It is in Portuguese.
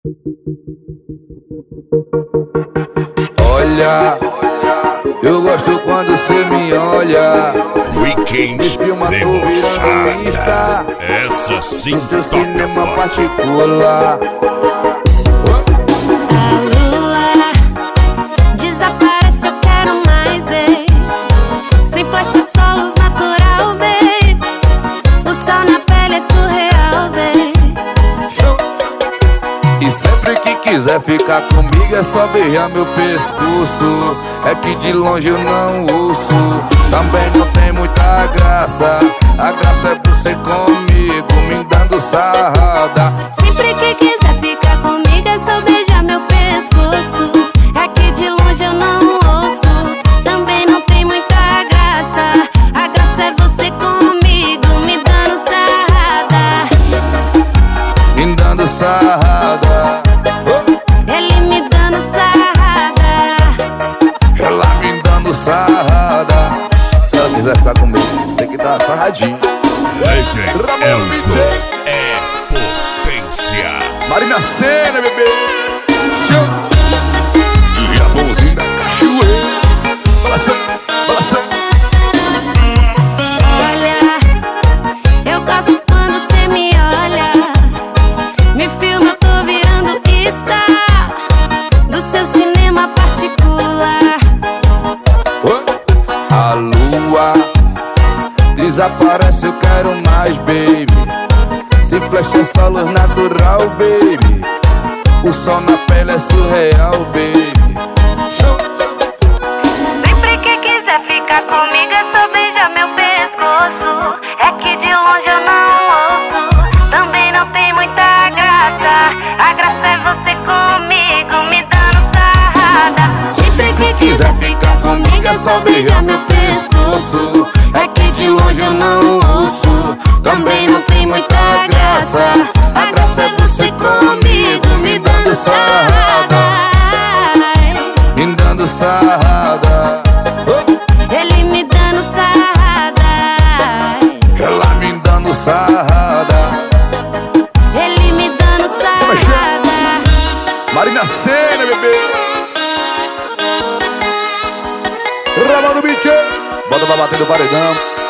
Olha, eu gosto quando cê me olha. Weekend Me filma, tô virando Insta. Essa sim, no seu toca cinema forte. particular. A lua desaparece, eu quero mais, babe. Sem flecha, só luz natural, babe. O sol na pele é surreal, babe. E sempre que quiser ficar comigo é só beijar meu pescoço. É que de longe eu não ouço. Também não tem muita graça. A graça é você comigo, me dando sarrada. Sempre que quiser ficar comigo é só beijar meu pescoço. É que de longe eu não ouço. Também não tem muita graça. A graça é você comigo, me dando sarrada. Me dando sarrada. Ele me dando sarrada. Ela me dando sarrada. Se ela quiser ficar comigo, tem que dar sarradinho. Legend Ramon Elson DJ. é potência. Marina Cena, bebê. Show. E a mãozinha da cachoeira. Balançando, balançando. Olha, eu gosto quando cê me olha. Me filma, eu tô virando Insta do seu cinema particular. A lua desaparece, eu quero mais, baby. Se flecha é só luz natural, baby. O sol na pele é surreal, baby. Sempre que quiser ficar comigo é só beijar meu pescoço. É que de longe eu não ouço. Também não tem muita graça. A graça é você comigo, me dando sarrada. Sempre que Quiser ficar comigo é só beijar meu pescoço. É que de longe eu não ouço. Também não tem muita graça. A graça é você comigo, me dando sarrada. Me dando sarrada. Ele me dando sarrada. Ela me dando sarrada. Ele me dando sarrada. Marina Cena, bebê. Ramon DJ. Bota pra bater no paredão.